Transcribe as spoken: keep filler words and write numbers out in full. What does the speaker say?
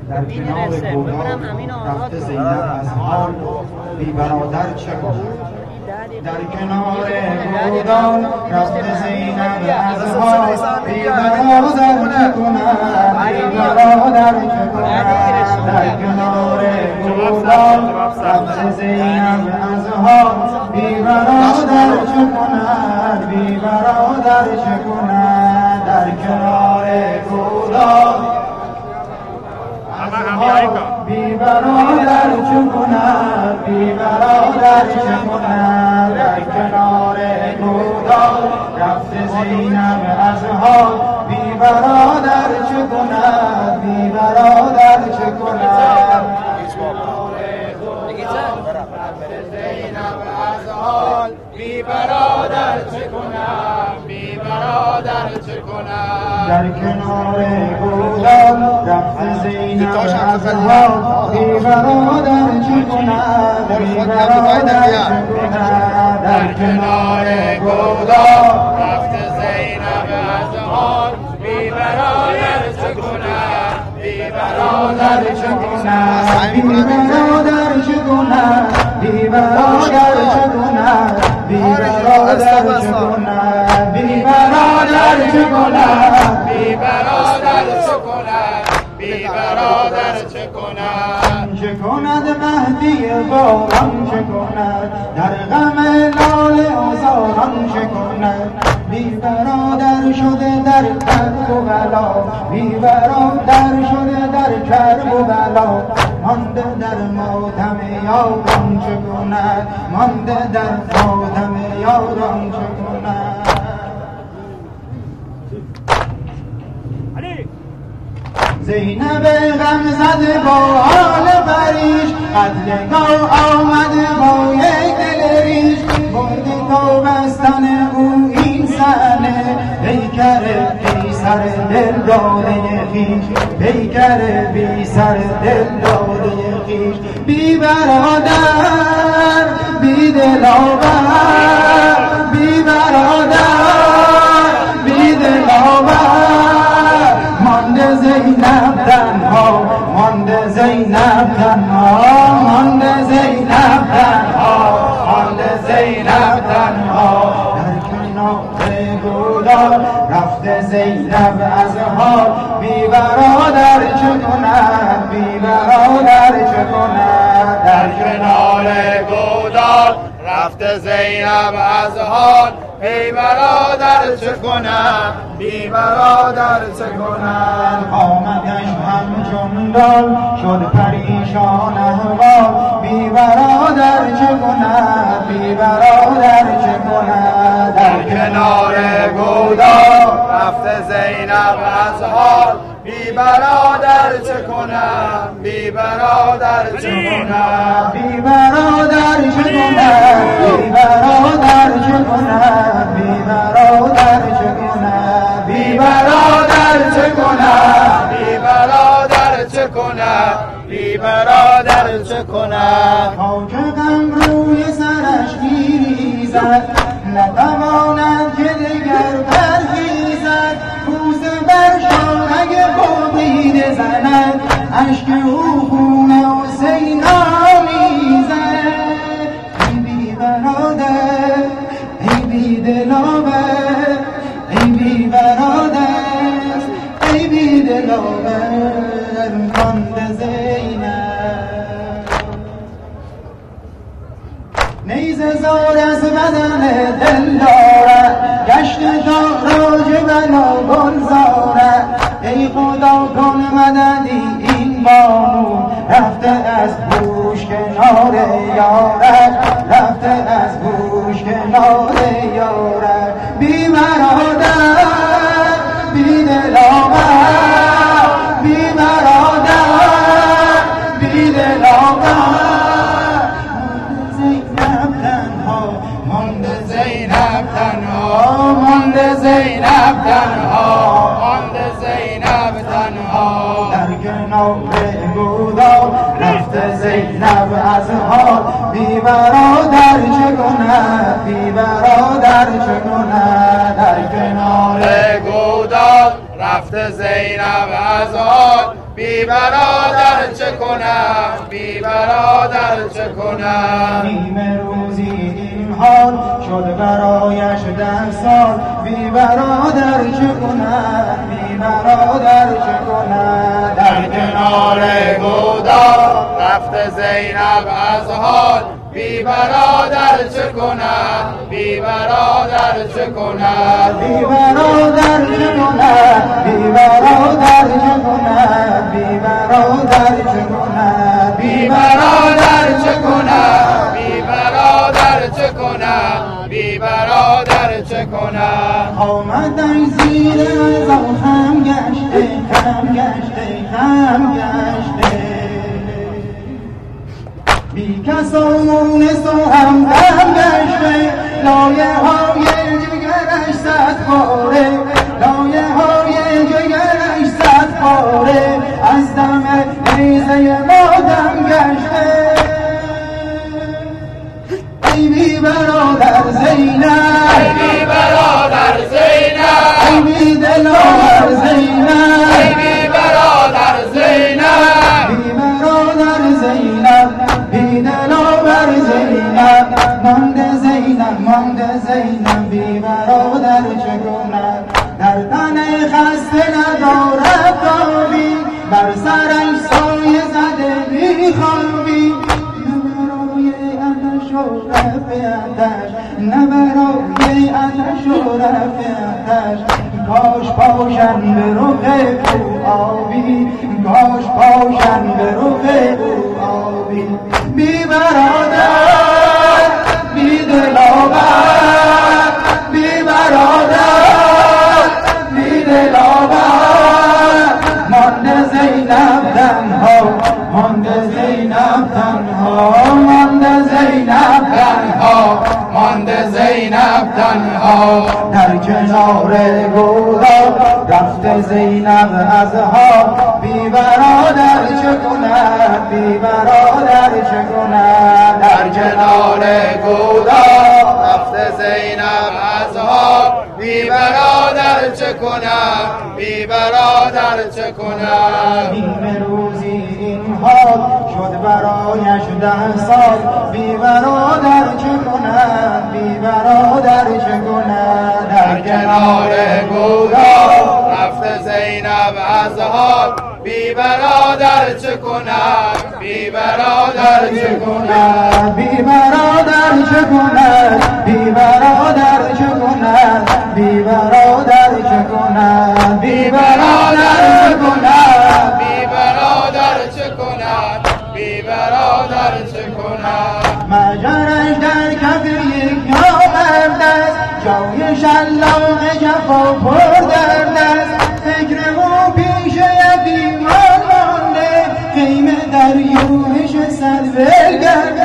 در کنار گودال رفته زینب از حال بی برادر چه کند. در کنار گودال رفته زینب از حال بی برادر چه کند. بی برادر چه کند. در کنار گودال رفته زینب از حال بی برادر چه کند. بی برادر چه کند. در کنار گودال بی برادر چه کند. بی برادر چه کند. در کنار گودال رفته زینب از حال بی برادر چه کند. بی برادر چه کند. بی برادر چه کنم. بی برادر چه کنم. در کنار گودال رفت زینب از حال بی برادر چه کنم. بی برادر چه کنم. در کنار گودال رفت زینب از حال بی برادر چه کنم. بی برادر چه کنم. بی برادر چه کنم. بی برادر چه کنم. بی برادر چه کنم. بی برادر چه کنم. بی برادر چه کنم. بی برادر چه کنم. چه کند مهدی باران چه کند. در غم لاله آزاران چه کند. بی برادر شده در کرب و بلا. بی برادر شده در کرب و بلا. مانده در ماتم یاران چه کند. مانده در ماتم یاران چه کند. زینب غم زده با حال غریش قتلگاه آمده با یک دل ریش. برده تا بستن او این صحنه پیکر بی سر دل داده خیش. پیکر بی سر دل داده خیش. بی برادر بی دلاور. بی برادر بی دلاور. مانده زینب تنها. مانده زینب تنها. مانده زینب تنها. مانده زینب تنها. در کنار گودال رفته زینب از حال بی برادر چه کند. بی برادر چه کند. در کنار گودال رفته زینب از حال بی برادر چه کنم. بی برادر چه کنم. آمدش همچون دال شد پریشان احوال. بی برادر چه کنم. بی برادر چه کنم. در کنار گودال رفته زینب از حال بی برادر چه کنم. بی برادر چه کنم. بی برادر چه کنم. بی برادر چه کنم. بی برادر چه کنم. بی برادر چه کنم. بی برادر چه کنم. بی برادر چه کنم. خاک غم روی سرش میریزد نتواند که دگر برخیزد. بوسه بر شانه خورشید زند اشک او خون حسین آمیزد. ای بی برادر ای بی دلاور. ای بی برادر ای بی دلاور. مانده زینب نیزه زار از بدن دل دارد. گشت تاراج بلا گلزارد. ای خدا کن مددی این بانو رفته از گوش کنار یارد. رفته از گوش کنار یارد. بی برادر بی دلاور. بی برادر بی دلاور. مانده زینب تنها. مانده زینب تنها. مانده زینب تنها. در کنار گودال رفته زینب از حال بی برادر چه کند. بی برادر چه کند. در کنار گودال رفته زینب از حال بی برادر چه کنم بی برادر چه کنم نیمه روزی این حال شد برایش ده سال بی برادر چه کنم بی برادر چه کنم در کنار گودال رفت زینب از حال بی برادر چه کنم بی برادر چه کنم بی برادر چه کنم بی برادر چه کنم بی برادر چه کنم بی برادر چه کنم بی برادر چه کنم بی برادر چه کنم آمدن زیر از خم گشته خم گشته خم گشته بی کس و مونس و همدم گشته لایه های جگرش صد پاره لایه های جگرش صد پاره از دم نیزه ما دم گشته ای بی برادر زینب ای بی برادر زینب ای بی دلاور زینب ای بی برادر زینب بی برادر زینب بی دلاور زینب مانده زینب مانده زینب بی برادر چه کند در تن خسته ندارد تابی بر سرش سایه زده بی خوابی نه برای آتش و رفعتش کاش پاشن به رخ او آبی کاش پاشن به رخ او آبی بی برادر بی دلاور بی برادر بی دلاور مانده زینب تنها مانده زینب تنها مانده زینب تنها مانده زینب تنها در کنار گودا رفته زینب از ها بی برادر چه کند بی برادر چه کند در کنار گودا رفته زینب از ها بی برادر چه کنم بی برادر چه کنم نیمه روزی این حال شد برایش ده سال بی برادر چه کند بی برادر چه کند در کنار گودا رفته زینب از حال بی برادر چه کنم بی برادر چه کنم بی برادر چه کند بی برادر چه کند بی برادر چه کند بی برادر چه کند بی برادر چه کنم بی برادر چه کنم مجرش در کف یک نامرد است جای شلاق جفا پر درد است فکر او پیش یتیمان مانده خیمه در یومش صد ول گرد